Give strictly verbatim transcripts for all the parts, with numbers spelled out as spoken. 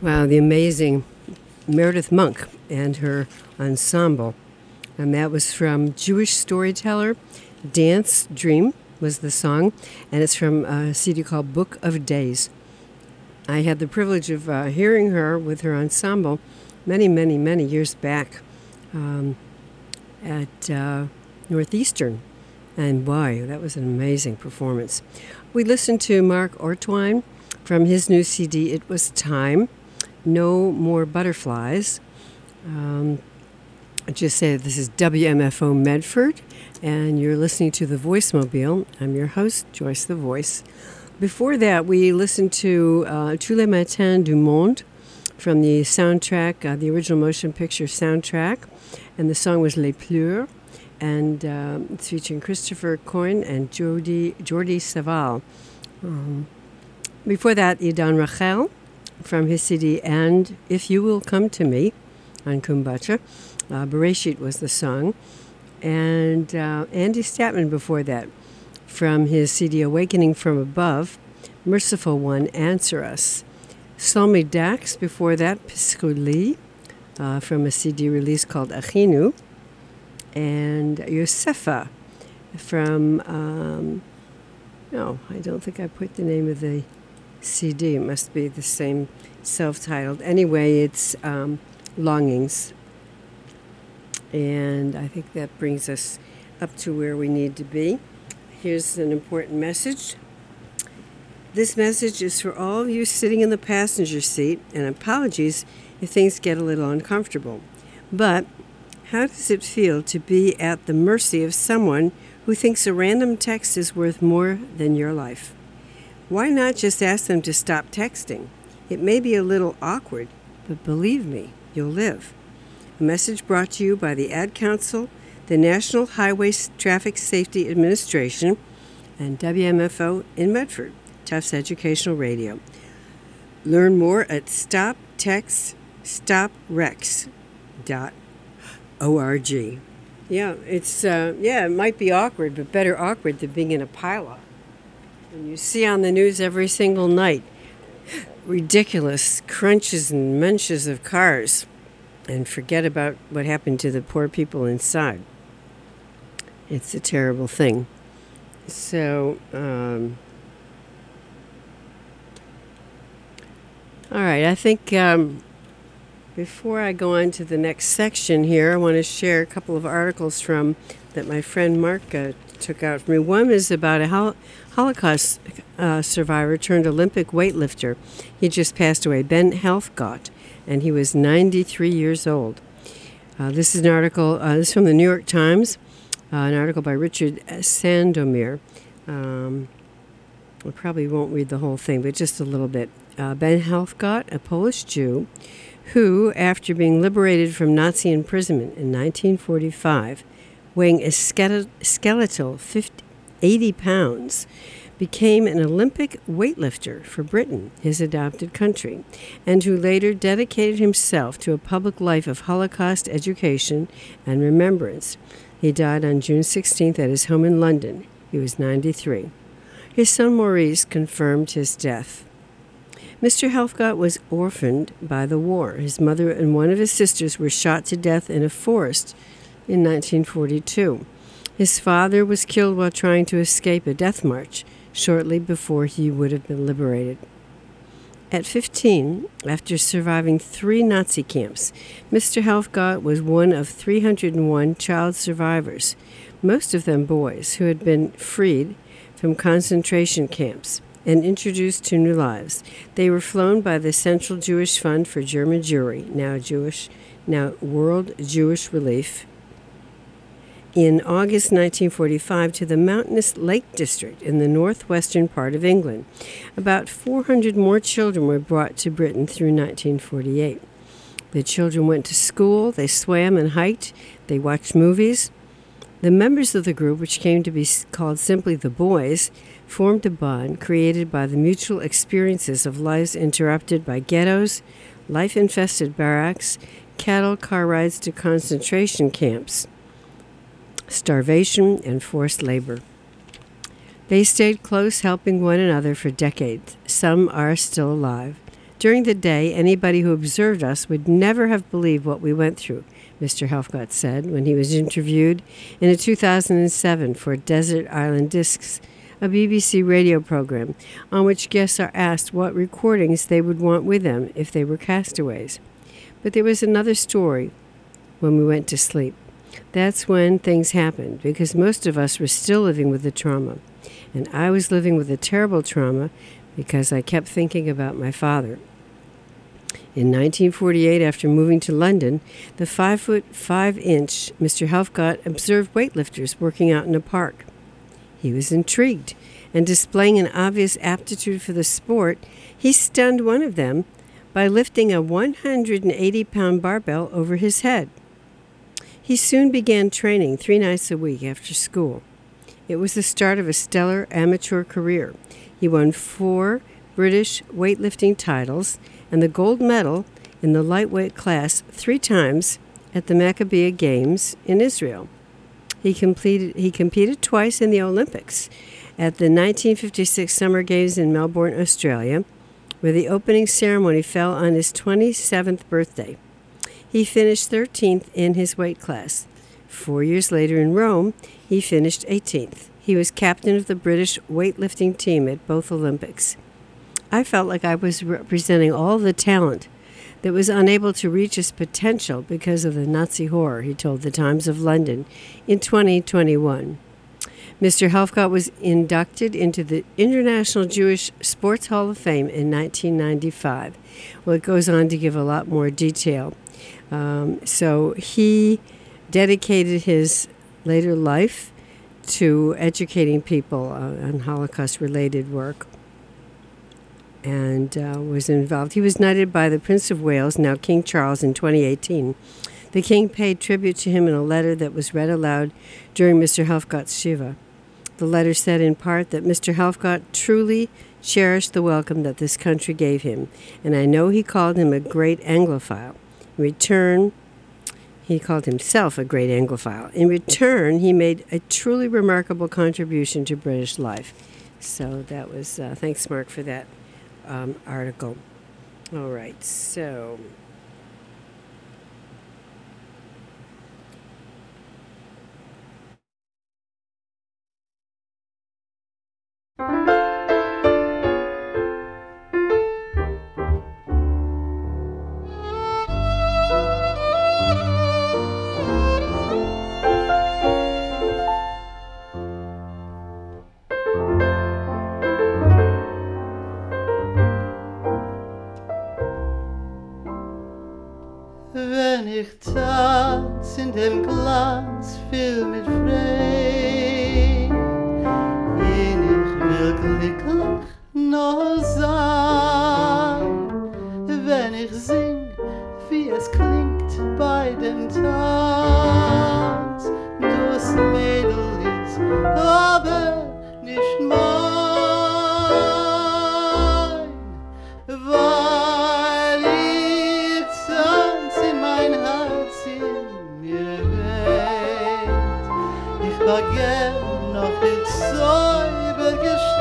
Wow, the amazing Meredith Monk and her ensemble. And that was from Jewish Storyteller. Dance Dream was the song, and it's from a C D called Book of Days. I had the privilege of uh, hearing her with her ensemble many, many, many years back um, at uh, Northeastern. And boy, that was an amazing performance. We listened to Mark Ortwine from his new C D, It Was Time, No More Butterflies. Um, I just say this is W M F O Medford, and you're listening to The Voicemobile. I'm your host, Joyce the Voice. Before that, we listened to uh, Tous les Matins du Monde from the soundtrack, uh, the original motion picture soundtrack, and the song was Les Pleurs, and uh, it's featuring Christopher Coyne and Jody, Jordi Savall. Um, before that, Idan Rachel from his C D, And If You Will Come to Me on Kumbacha. Uh, Bereshit was the song. And uh, Andy Statman before that from his C D Awakening from Above, Merciful One, Answer Us. Salmi Dax before that, Pisculi, uh, from a C D release called Achinu. And Yosefa from, um, no, I don't think I put the name of the C D. It must be the same self-titled. Anyway, it's um, Longings. And I think that brings us up to where we need to be. Here's an important message. This message is for all of you sitting in the passenger seat, and apologies if things get a little uncomfortable. But how does it feel to be at the mercy of someone who thinks a random text is worth more than your life? Why not just ask them to stop texting? It may be a little awkward, but believe me, you'll live. A message brought to you by the Ad Council, the National Highway Traffic Safety Administration, and W M F O in Medford, Tufts Educational Radio. Learn more at stop text stop rex dot org. Yeah, it's uh, yeah, it might be awkward, but better awkward than being in a pileup. And you see on the news every single night ridiculous crunches and munches of cars. And forget about what happened to the poor people inside. It's a terrible thing. So, um, all right, I think um, before I go on to the next section here, I want to share a couple of articles from that my friend Mark uh, took out for me. One is about a hol- Holocaust uh, survivor turned Olympic weightlifter. He just passed away, Ben Helfgott. And he was ninety-three years old. Uh, this is an article, uh, this is from the New York Times, uh, an article by Richard Sandomir. Um, I probably won't read the whole thing, but just a little bit. Uh, Ben Helfgott, a Polish Jew, who, after being liberated from Nazi imprisonment in nineteen forty-five, weighing a skeletal fifty, eighty pounds, became an Olympic weightlifter for Britain, his adopted country, and who later dedicated himself to a public life of Holocaust education and remembrance. He died on June sixteenth at his home in London. He was ninety-three. His son Maurice confirmed his death. Mister Helfgott was orphaned by the war. His mother and one of his sisters were shot to death in a forest in nineteen forty-two. His father was killed while trying to escape a death march shortly before he would have been liberated. At fifteen, after surviving three Nazi camps, Mister Helfgott was one of three hundred one child survivors, most of them boys, who had been freed from concentration camps and introduced to new lives. They were flown by the Central Jewish Fund for German Jewry, now Jewish, now World Jewish Relief, in August nineteen forty-five to the mountainous Lake District in the northwestern part of England. About four hundred more children were brought to Britain through nineteen forty-eight. The children went to school, they swam and hiked, they watched movies. The members of the group, which came to be called simply the Boys, formed a bond created by the mutual experiences of lives interrupted by ghettos, life-infested barracks, cattle car rides to concentration camps, starvation, and forced labor. They stayed close, helping one another for decades. Some are still alive. During the day, anybody who observed us would never have believed what we went through, Mister Helfgott said when he was interviewed in a two thousand seven for Desert Island Discs, a B B C radio program on which guests are asked what recordings they would want with them if they were castaways. But there was another story when we went to sleep. That's when things happened, because most of us were still living with the trauma. And I was living with a terrible trauma because I kept thinking about my father. In nineteen forty-eight, after moving to London, the five foot five inch Mister Helfgott observed weightlifters working out in a park. He was intrigued, and displaying an obvious aptitude for the sport, he stunned one of them by lifting a one hundred eighty pound barbell over his head. He soon began training three nights a week after school. It was the start of a stellar amateur career. He won four British weightlifting titles and the gold medal in the lightweight class three times at the Maccabiah Games in Israel. He completed, he competed twice in the Olympics, at the nineteen fifty-six Summer Games in Melbourne, Australia, where the opening ceremony fell on his twenty-seventh birthday. He finished thirteenth in his weight class. Four years later in Rome, he finished eighteenth. He was captain of the British weightlifting team at both Olympics. I felt like I was representing all the talent that was unable to reach its potential because of the Nazi horror, he told the Times of London in twenty twenty-one. Mister Helfgott was inducted into the International Jewish Sports Hall of Fame in nineteen ninety-five. Well, it goes on to give a lot more detail. Um, so he dedicated his later life to educating people uh, on Holocaust-related work, and uh, was involved. He was knighted by the Prince of Wales, now King Charles, in twenty eighteen. The king paid tribute to him in a letter that was read aloud during Mister Helfgott's Shiva. The letter said in part that Mister Helfgott truly cherished the welcome that this country gave him, and I know he called him a great Anglophile. In return, he called himself a great Anglophile. In return, he made a truly remarkable contribution to British life. So that was, uh, thanks, Mark, for that um, article. All right, so... Wenn ich tanz in dem Glanz viel mit Frei, ihn ich will glücklich noch sein. Wenn ich sing, wie es klingt bei dem Tanz, das Mädel ist aber nicht mein, weil ich tanz in mein Herz in mir weht. Ich war gern noch in Säuber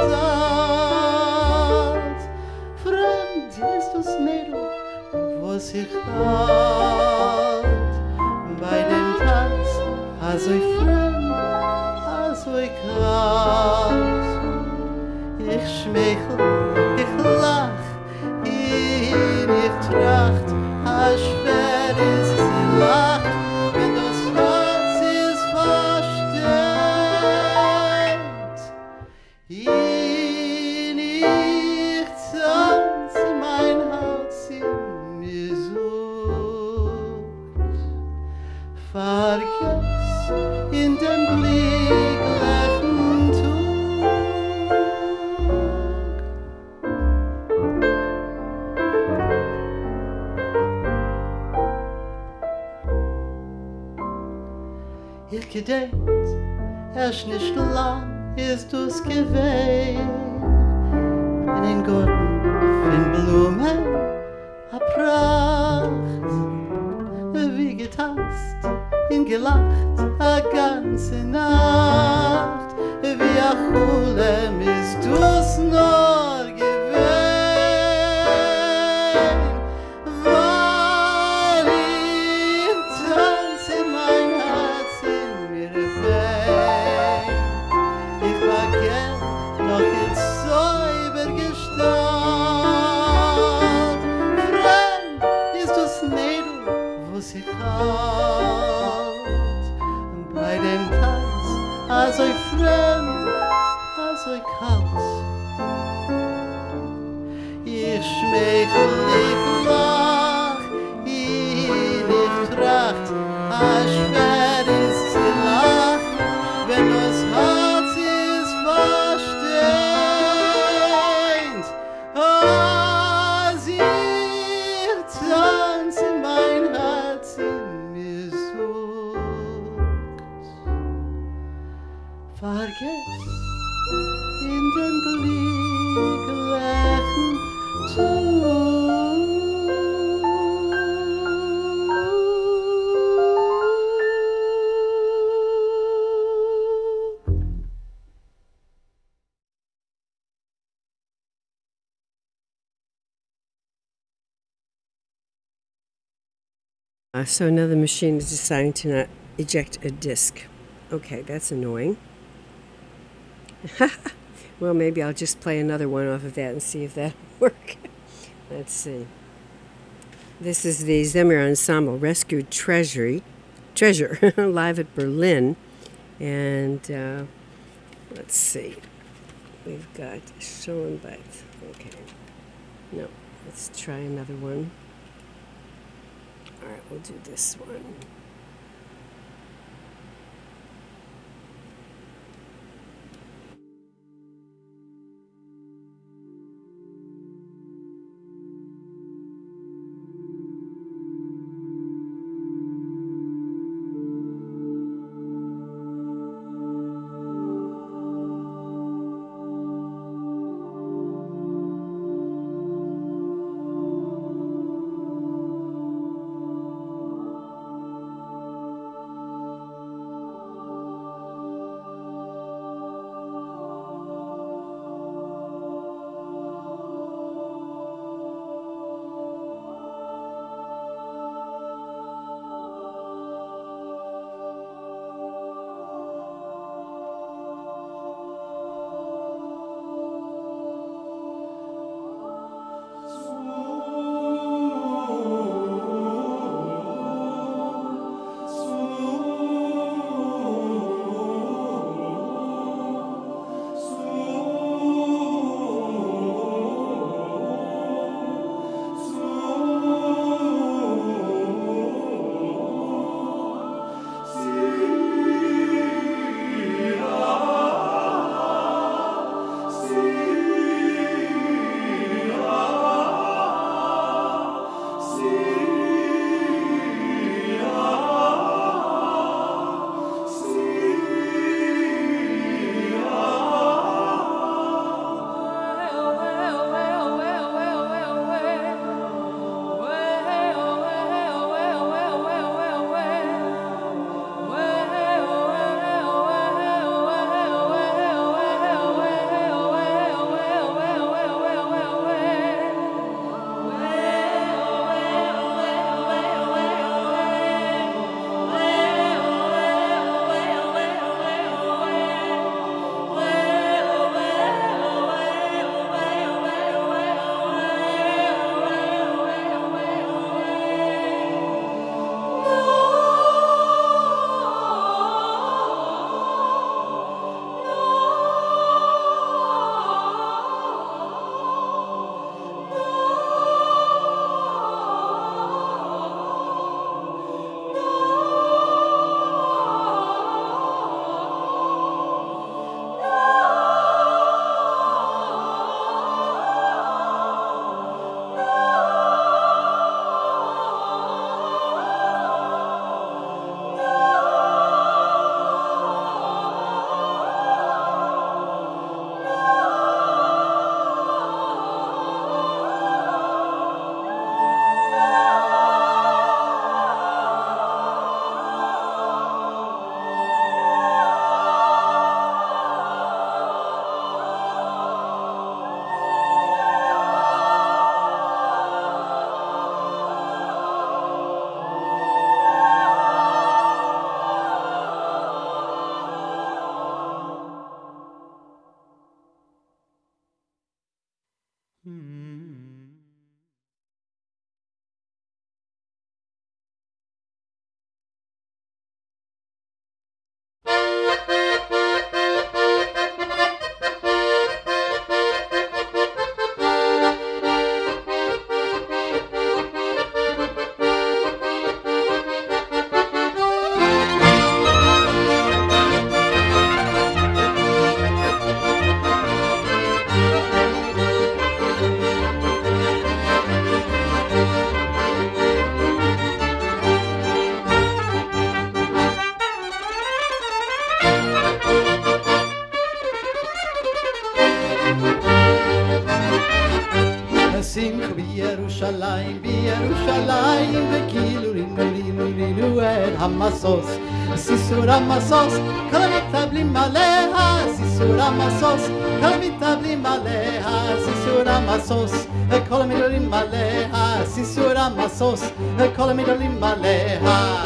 Gestalt. Fremd ist das Mädel, was ich halt. Bei dem Tanz, also ich fremd, also ich kalt. Ich schmeichel, ich lach, ihn ich tracht, als schwer ist zu lachen, wenn das Herz ist verstellt. Ihn ich tanz, mein Herz in mir sucht. Vergess in dem glücklichen Tag. Ich gedenkt, erst nicht lang ist du's gewesen, in den Garten von Blumen a Pracht, wie getanzt, in gelacht a ganze Nacht, wie a Chulem ist du's nur gewesen. as I fremd, as I kalt. Ich schmeichel dich lach, ich tracht, a schwer ist zu lachen, wenn das Herz ist versteht. Als ich tanze, mein Herz in mir sucht. Vergess in den glücklichen Uh, so now the machine is deciding to not eject a disc. Okay, that's annoying. Well, maybe I'll just play another one off of that and see if that'll work. Let's see. This is the Zemir Ensemble Rescued Treasury, Treasure, live at Berlin. And uh, let's see. We've got Schoenbach. Okay. No, let's try another one. All right, we'll do this one. בירושלים, בירושלים, וכאילו רינו רינו רינו את המסוס, סיסור המסוס, כל המתאבלים עליה, סיסור המסוס, כל המתאבלים עליה, סיסור המסוס, כל המדברים עליה, סיסור המסוס, כל המדברים עליה.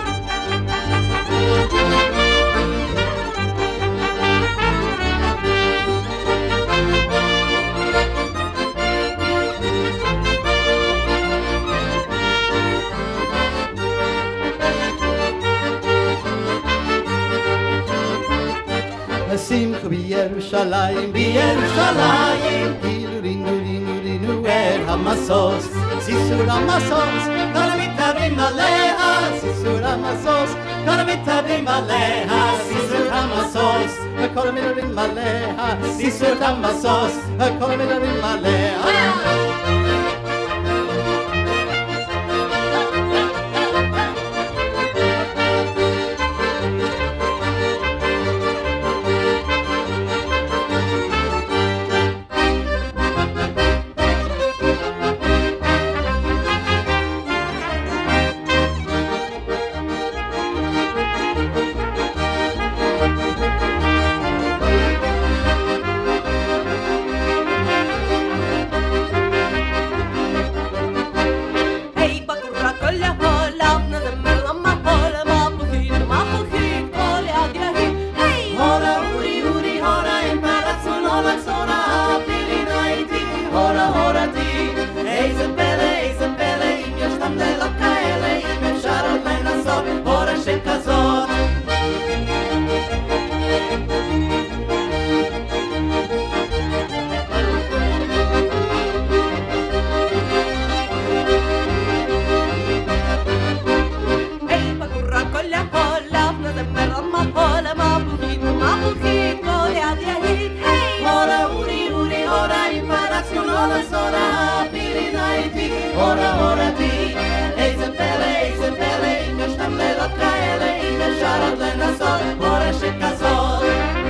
שמחו בירושלים, בירושלים, כאילו רינו רינו רינו את המסוס, סיסור המסוס, כל המתאבלים עליה, סיסור המסוס, כל המתאבלים עליה, סיסור המסוס, כל המדברים עליה, סיסור המסוס, כל המדברים עליה. Ora ora ti, איזה פלא, איזה פלא, אם ישנם לילות כאלה, אם אפשר עוד לנסות מורשת כזאת.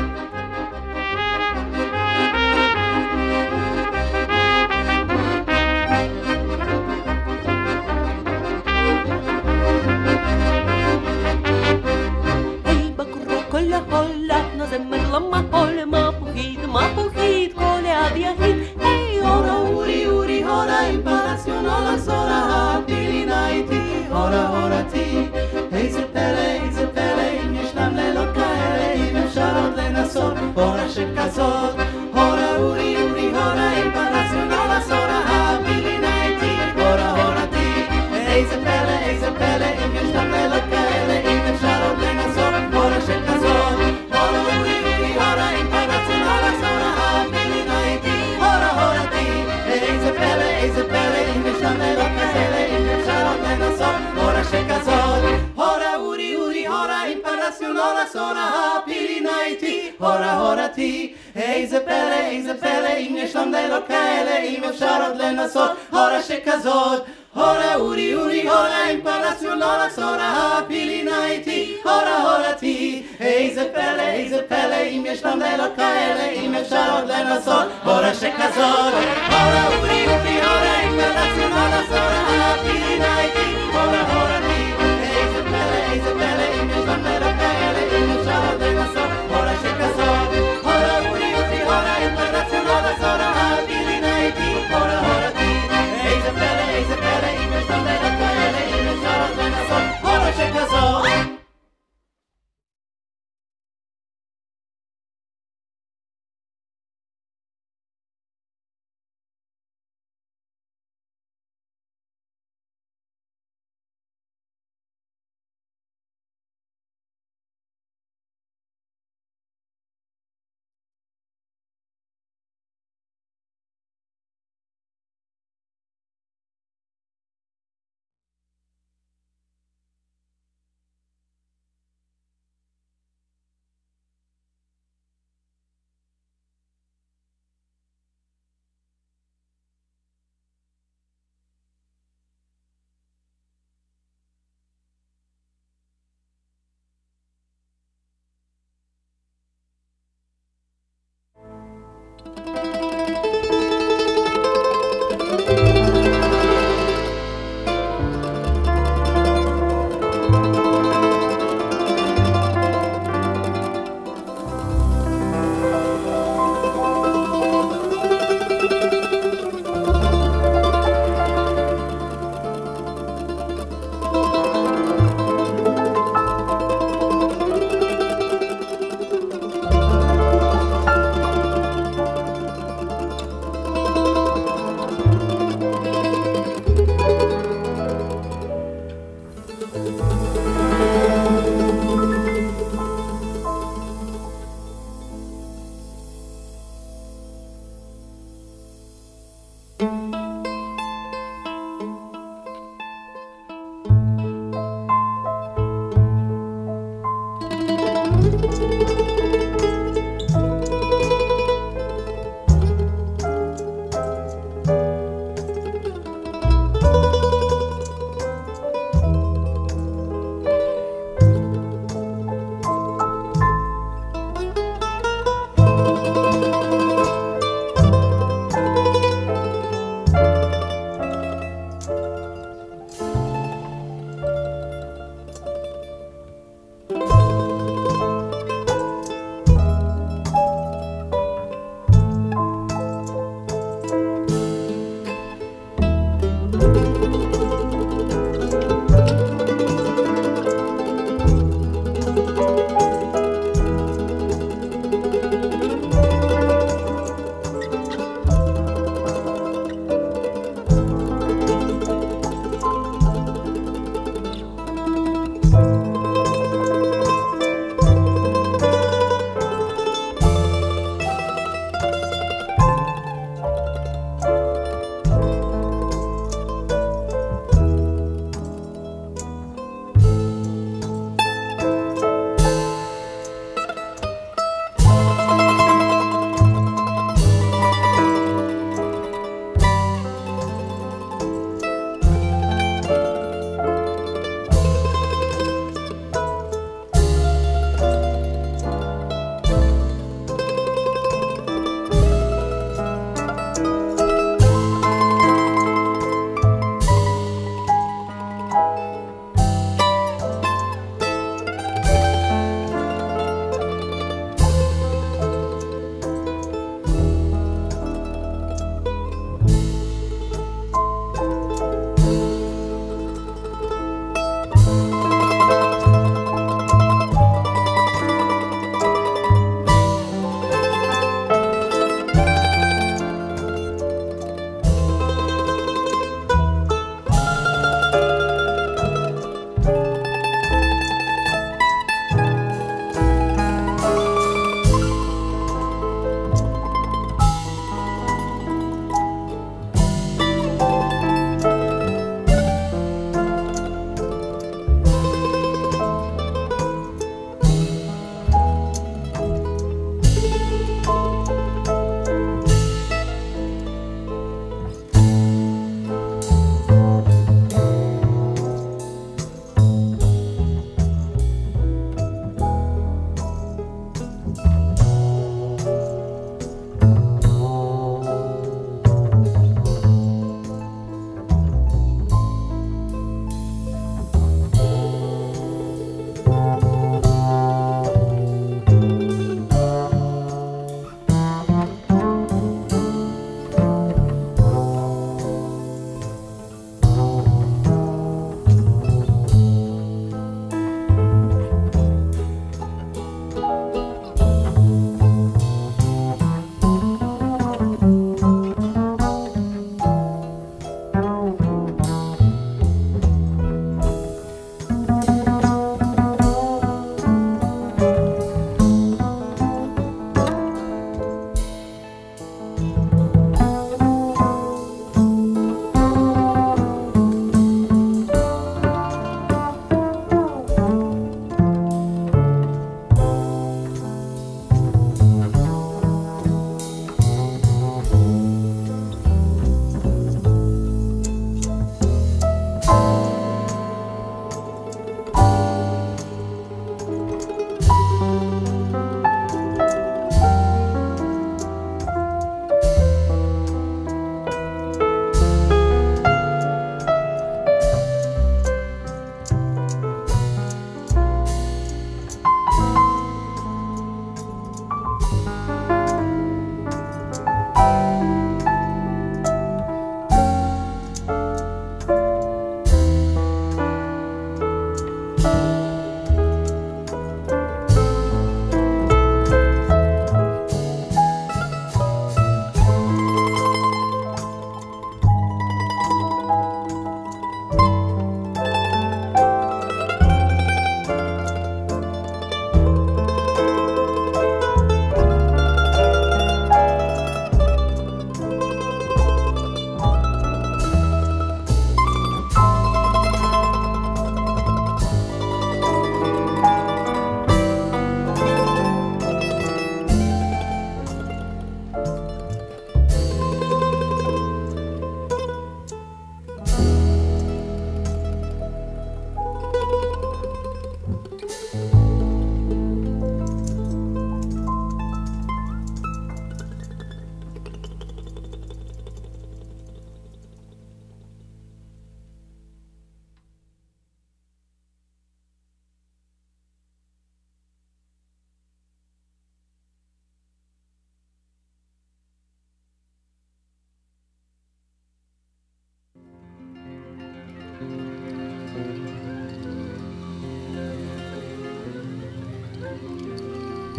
היי בחורה כל החולה, נזמר למחול, מפוחית, מפוחית, כל יד יחיד. היי אורה אורי אורי הורה, אימפרציונל הסורה, הפילינה איתי, הורה הורתי. איזה פלא, איזה פלא, אם ישנם לילות כאלה, אם אפשר עוד לנסות מורשת כזאת. הורה אורי אורי הורה, אימפרציונל הסורה, הפילינה איתי, הורה הורתי. איזה פלא, איזה פלא, אם ישנם לילות כאלה, אם אפשר עוד לנסות מורשת כזאת. הורה אורי אורי הורה, אימפרציונל הסורה, הפילינה איתי, הורה הורתי. איזה פלא, איזה פלא, אם ישנם לילות כאלה, אם אפשר עוד לנסות מורשת כזאת. הורה אורי אורי הורה, אימפרציונל הסורה, הפילינה איתי, הורה הורתי. איזה פלא, איזה פלא, אם ישנם לילות כאלה, אם אפשר עוד לנסות מורשת כזאת. הורה אורי אורי הורה, אימפרציונל הסורה, הפילינה איתי, הורה הורתי. איזה פלא, איזה פלא, אם ישנם לילות כאלה, אם אפשר עוד לנסות מורשת כזאת. הורה אורי אורי הורה, אימפרציונל הסורה, הפילינה איתי, הורה הורתי. איזה פלא, איזה פלא, אם ישנם לילות כאלה, אם אפשר עוד לנסות מורשת כזאת. הורה אורי אורי הורה, אימפרציונל הסורה, הפילינה איתי, הורה הורתי. איזה פלא, איזה פלא, אם ישנם לילות כאלה, אם אפשר עוד לנסות מורשת כזאת.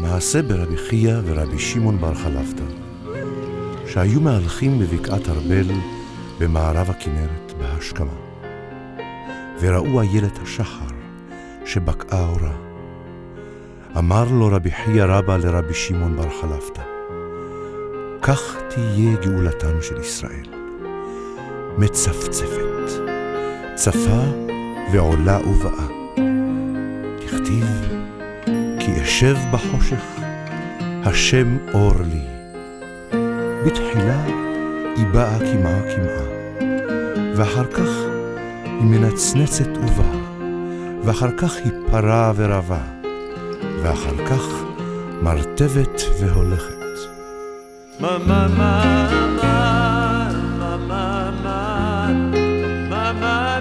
מעשה ברבי חייא ורבי שמעון בר חלפתא, שהיו מהלכים בבקעת ארבל במערב הכנרת בהשכמה, וראו איילת השחר שבקעה אורה. אמר לו רבי חייא רבא לרבי שמעון בר חלפתא, כך תהיה גאולתן של ישראל, מצפצפת, צפה ועולה ובאה. תכתיב, כי אשב בחושך, השם אור לי. בתחילה היא באה כמעה כמעה, ואחר כך היא מנצנצת ובאה, ואחר כך היא פרה ורבה, ואחר כך מרתבת והולכת. מה מה מה מה מה מה מה מה מה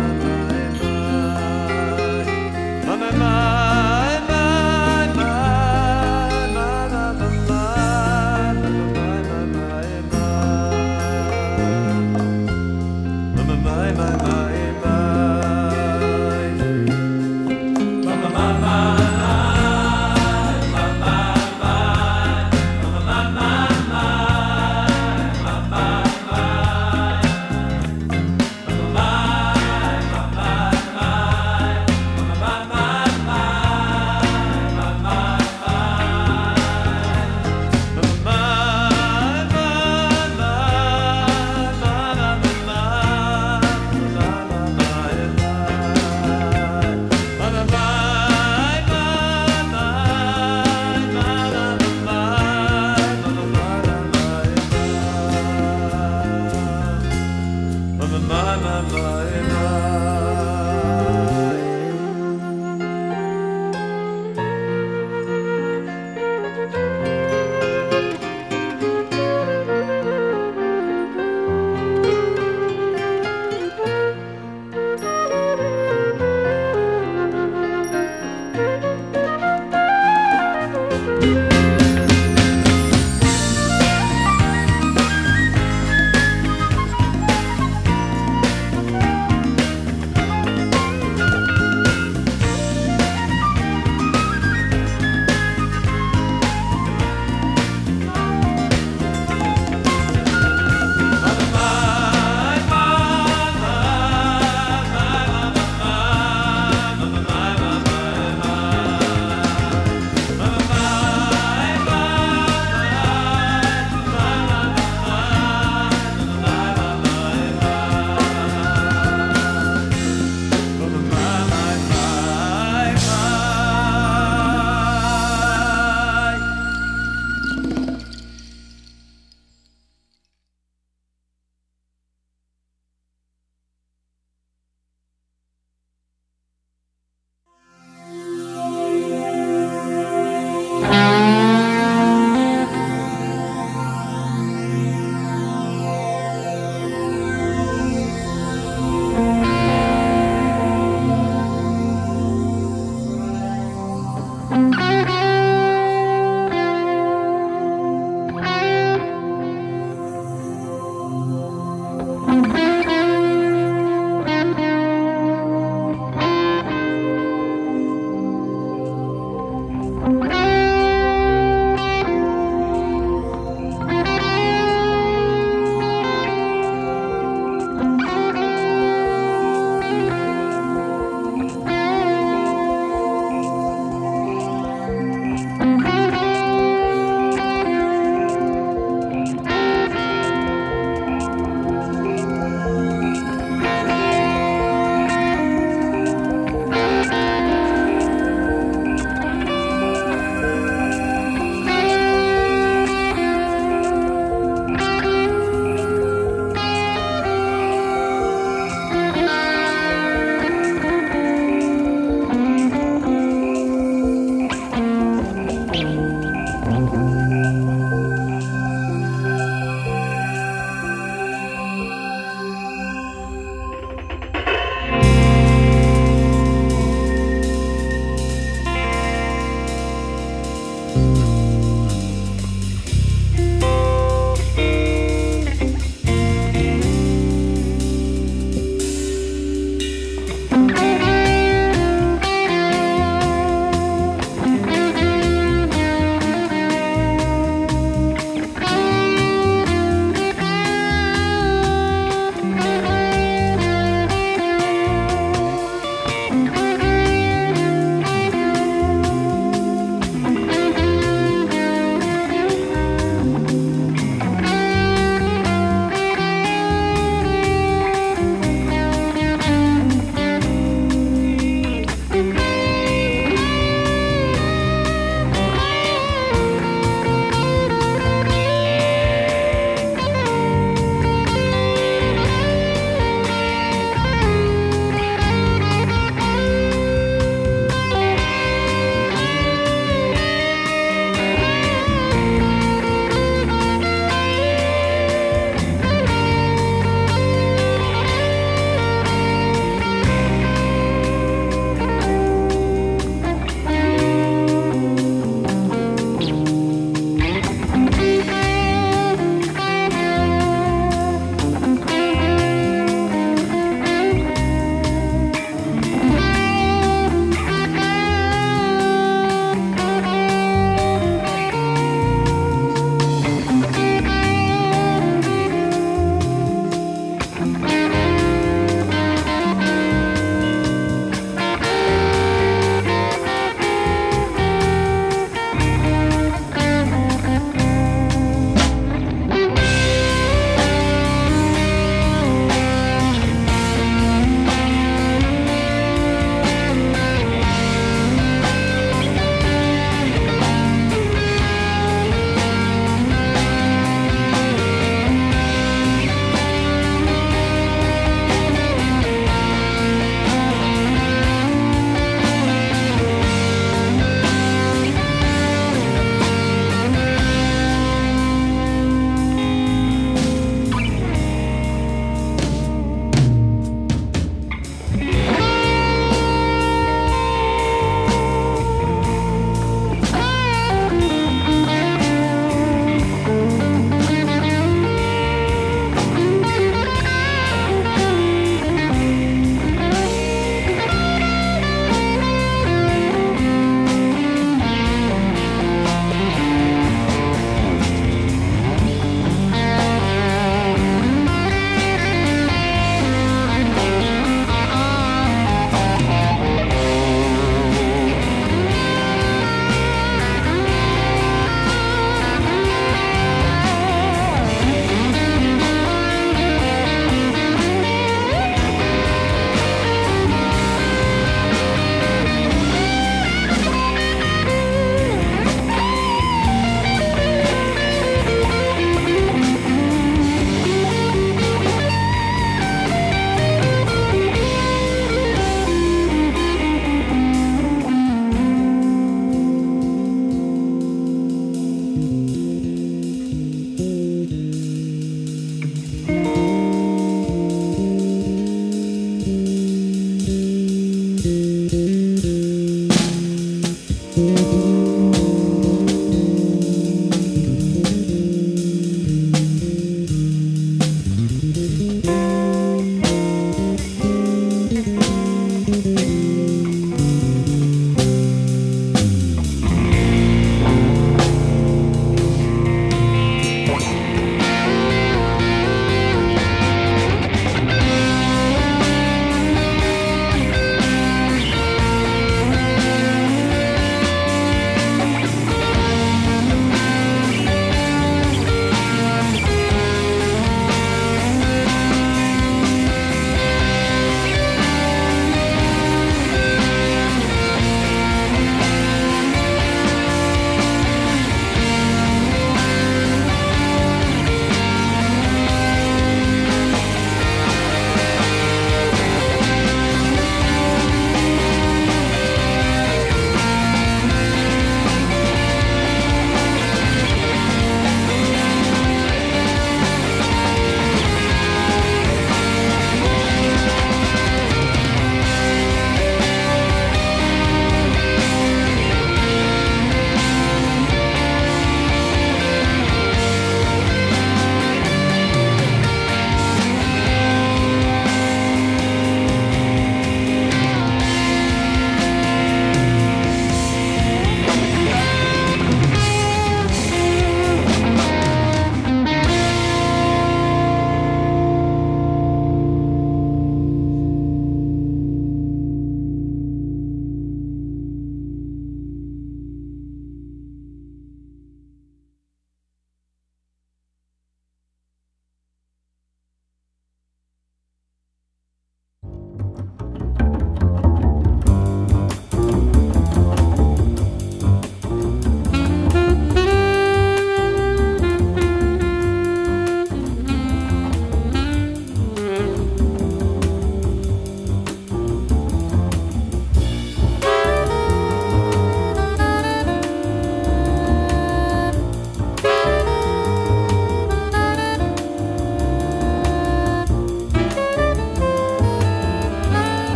my, my, my, my.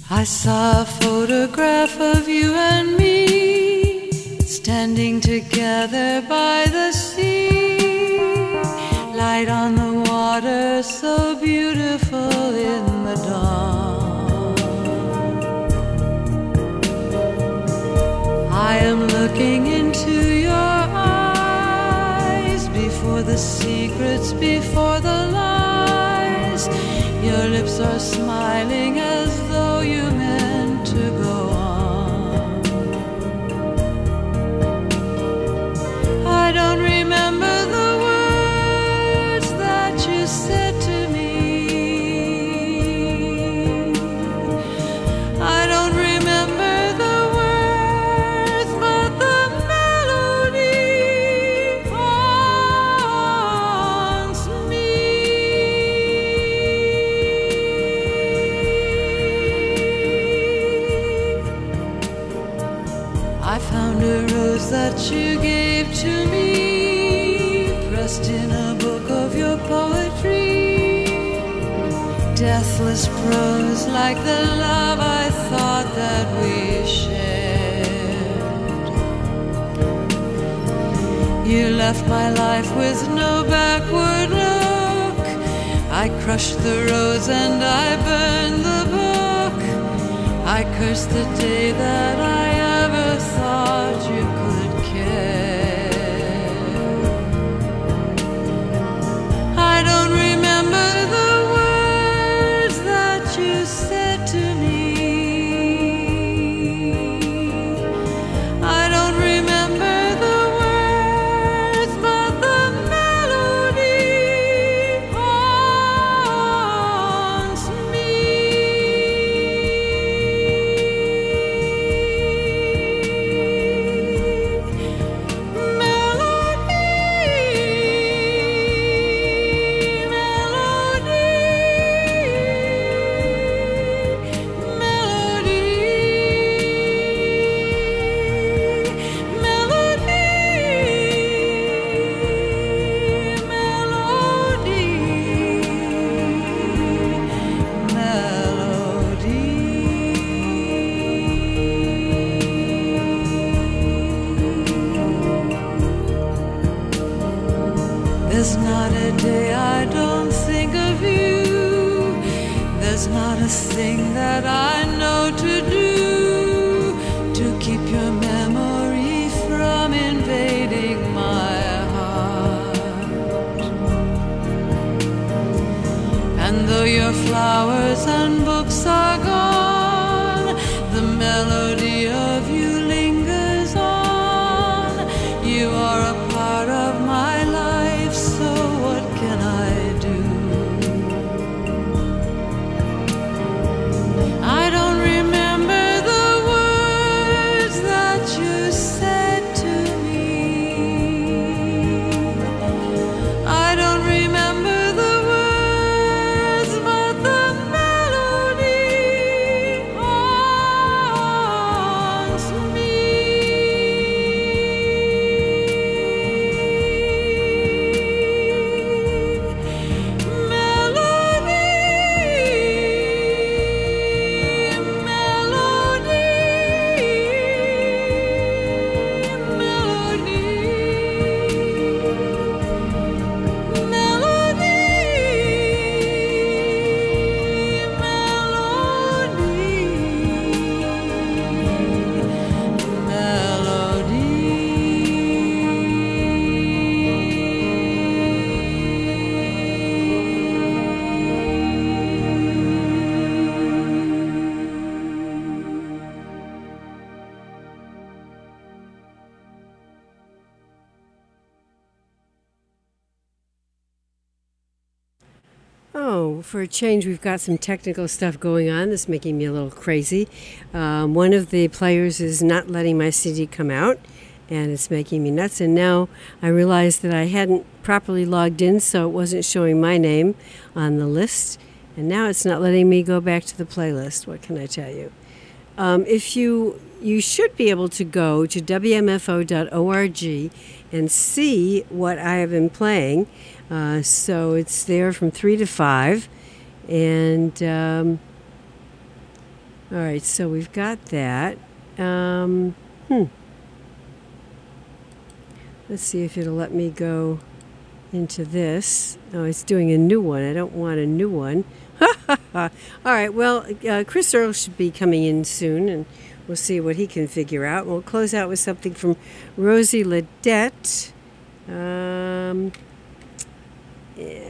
I saw a photograph of you and me, standing together by the sea, light on the water, so beautiful in the dawn. I am looking into your eyes, before the secrets, before the lies. Your lips are smiling as though you meant to go on. I don't remember the words that you said to me. I don't remember the words, but the melody haunts me. I found a rose that you gave to me, pressed in a book of your poetry, deathless prose like the love I thought that we shared. You left my life with no backward look. I crushed the rose and I burned the book. I cursed the day that I ever thought you could care. I don't remember the words that you said to me. I don't remember the words, but the melody haunts me. There's not a day I don't think of you. There's not a thing that I know to do to keep your memory from invading my heart. And though your flowers and books are gone, the melody of you lingers on. You are a part of my life, so what can I do? I don't remember the words that you said to me. I don't remember the words, but the melody haunts me. Oh, for a change, we've got some technical stuff going on that's making me a little crazy. Um, one of the players is not letting my C D come out, and it's making me nuts. And now I realized that I hadn't properly logged in, so it wasn't showing my name on the list. And now it's not letting me go back to the playlist. What can I tell you? Um, if you you should be able to go to W M F O dot org and see what I have been playing. Uh, so it's there from three to five, and um, All right, so we've got that. Um, hmm. Let's see if it'll let me go into this. Oh, it's doing a new one. I don't want a new one. All right, well, uh, Chris Earl should be coming in soon, and we'll see what he can figure out. We'll close out with something from Rosie Ledette. Um, yeah.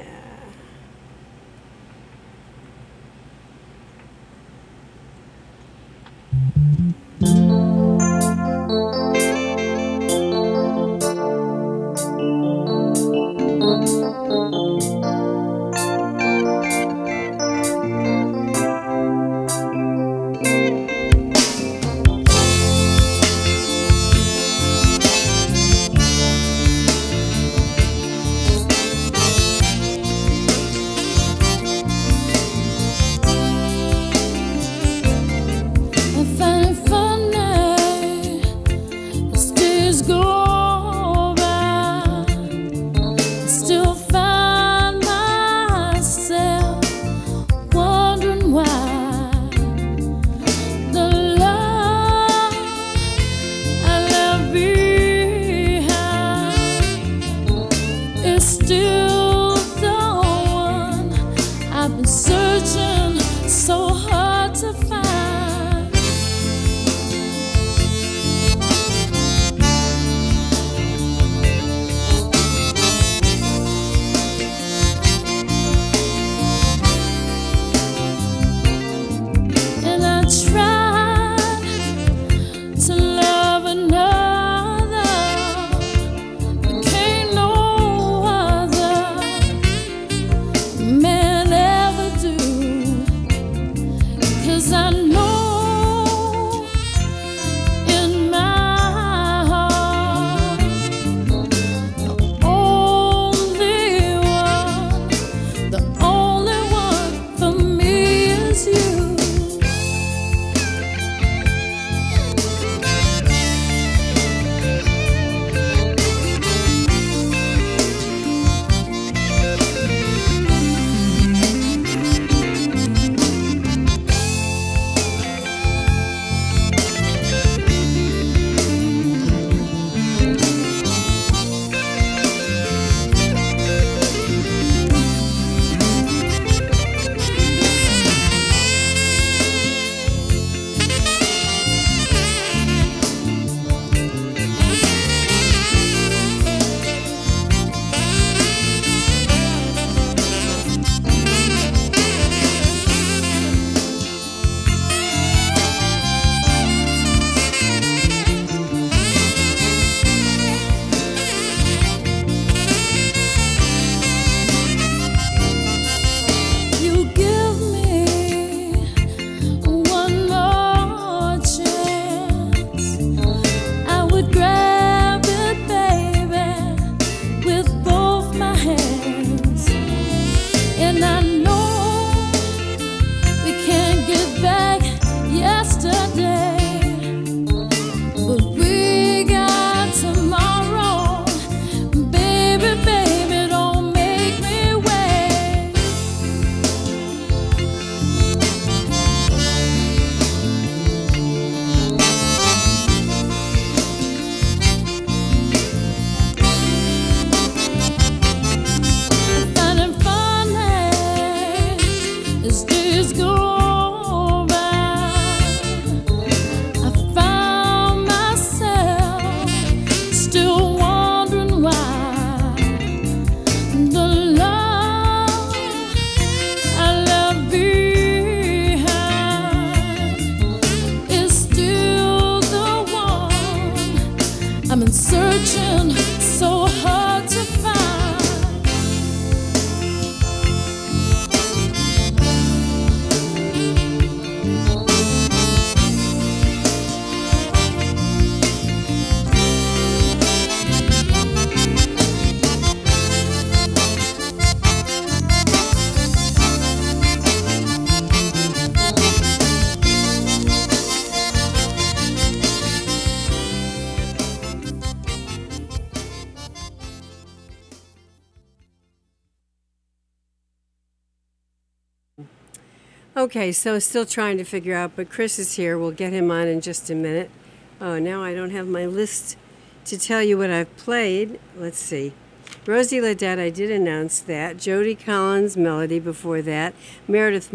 Okay, so still trying to figure out, but Chris is here. We'll get him on in just a minute. Oh, now I don't have my list to tell you what I've played. Let's see. Rosie Ledette, I did announce that. Jody Collins, Melody before that. Meredith